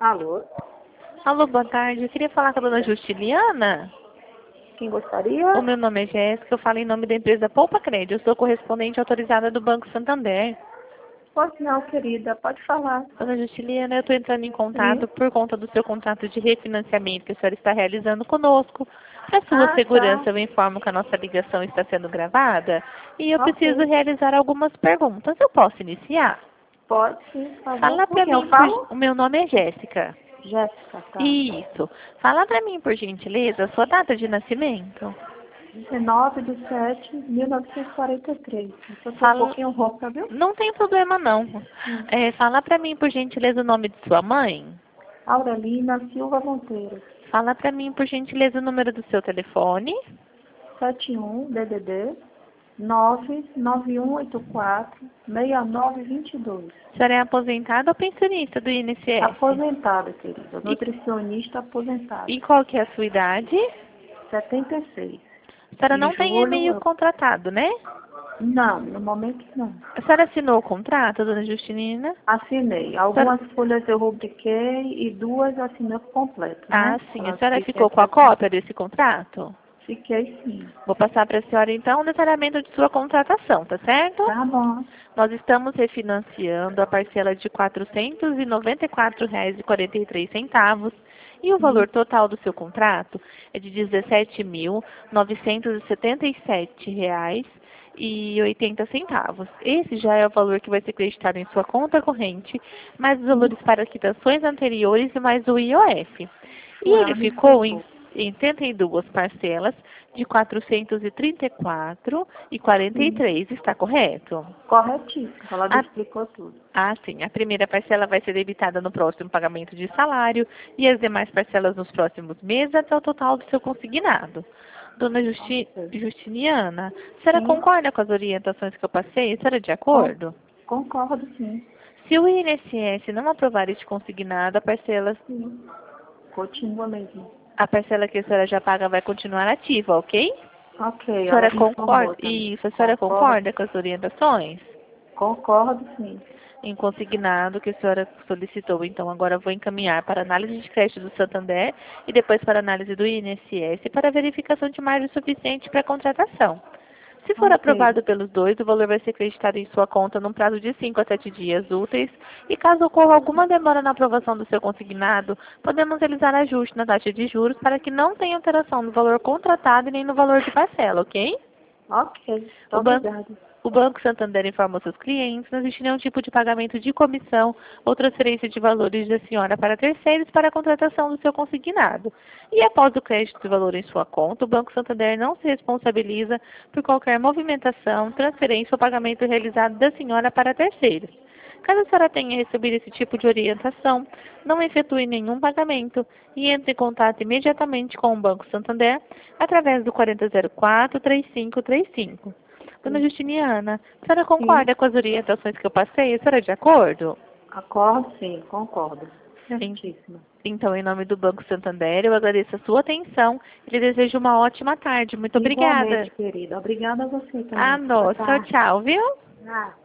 Alô? Alô, boa tarde. Eu queria falar com a dona Justiliana. Quem gostaria? O meu nome é Jéssica, eu falo em nome da empresa Poupa Crédito. Eu sou correspondente autorizada do Banco Santander. Pois não, querida, pode falar. Dona Justiliana, eu estou entrando em contato Sim. por conta do seu contrato de refinanciamento que a senhora está realizando conosco. Para sua Ah, segurança, tá. eu informo que a nossa ligação está sendo gravada e eu preciso Ok. realizar algumas perguntas. Eu posso iniciar? Pode sim, por favor. Fala Com para quem eu mim, falo? o meu nome é Jéssica. Jéssica, tá. Isso. Fala para mim, por gentileza, a sua data de nascimento. 19/7/1943. Eu tô um Fala... pouquinho rouca, viu? Não tem problema, não. Hum. Fala para mim, por gentileza, o nome de sua mãe. Aurelina Silva Monteiro. Fala para mim, por gentileza, o número do seu telefone. 71 DDD 99184 6922. A senhora é aposentada ou pensionista do INSS? Aposentada, querida. E, Nutricionista aposentada. e qual que é a sua idade? 76. A senhora Em não tem julho, e-mail contratado, né? não, no momento não. A senhora assinou o contrato, dona Justina? Assinei. A senhora... Algumas folhas eu rubriquei e duas assinei por completo, Ah, né? sim. A Elas senhora fiquem ficou com a presentes. cópia desse contrato? Fiquei sim. Vou passar para a senhora, então, o detalhamento de sua contratação, tá certo? Tá bom. Nós estamos refinanciando a parcela de R$ 494,43 e o valor total do seu contrato é de R$ 17.977,80. Esse já é o valor que vai ser acreditado em sua conta corrente, mais os valores para quitações anteriores e mais o IOF. E Por ele ano ficou em explicou. 82 parcelas de R$ 434,43, está correto? Corretíssimo. Ela me A, explicou tudo. sim. A primeira parcela vai ser debitada no próximo pagamento de salário e as demais parcelas nos próximos meses até o total do seu consignado. Dona Ok. Justiniana, a senhora Sim, concorda com as orientações que eu passei? A senhora é de con- acordo? concordo sim. Se o INSS não aprovar este consignado, Sim. Continua mesmo. a parcela que a senhora já paga vai continuar ativa, ok? Ok, A ela senhora me informou concorda? também. Isso, a senhora Concordo. concorda com as orientações? Concordo sim. Em consignado que a senhora solicitou. Então, agora eu vou encaminhar para análise de crédito do Santander e depois para análise do INSS para verificação de margem suficiente para a contratação. Se for Ok. aprovado pelos dois, o valor vai ser acreditado em sua conta num prazo de 5 a 7 dias úteis e caso ocorra alguma demora na aprovação do seu consignado, podemos realizar ajuste na taxa de juros para que não tenha alteração no valor contratado e nem no valor de parcela, ok? Ok. Muito O banco, obrigada. o Banco Santander informa seus clientes, não existe nenhum tipo de pagamento de comissão ou transferência de valores da senhora para terceiros para a contratação do seu consignado. E após o crédito de valor em sua conta, o Banco Santander não se responsabiliza por qualquer movimentação, transferência ou pagamento realizado da senhora para terceiros. Caso a senhora tenha recebido esse tipo de orientação, não efetue nenhum pagamento e entre em contato imediatamente com o Banco Santander através do 4004-3535. Dona Sim. Justiniana, a senhora Sim. concorda com as orientações que eu passei? A senhora é de acordo? Acordo, sim, concordo. Em- Certíssima. Então, em nome do Banco Santander, eu agradeço a sua atenção e lhe desejo uma ótima tarde. Muito Igualmente, obrigada. querida. Obrigada a você Ah, também. Boa nossa. Tchau, tarde. tchau, viu? Ah.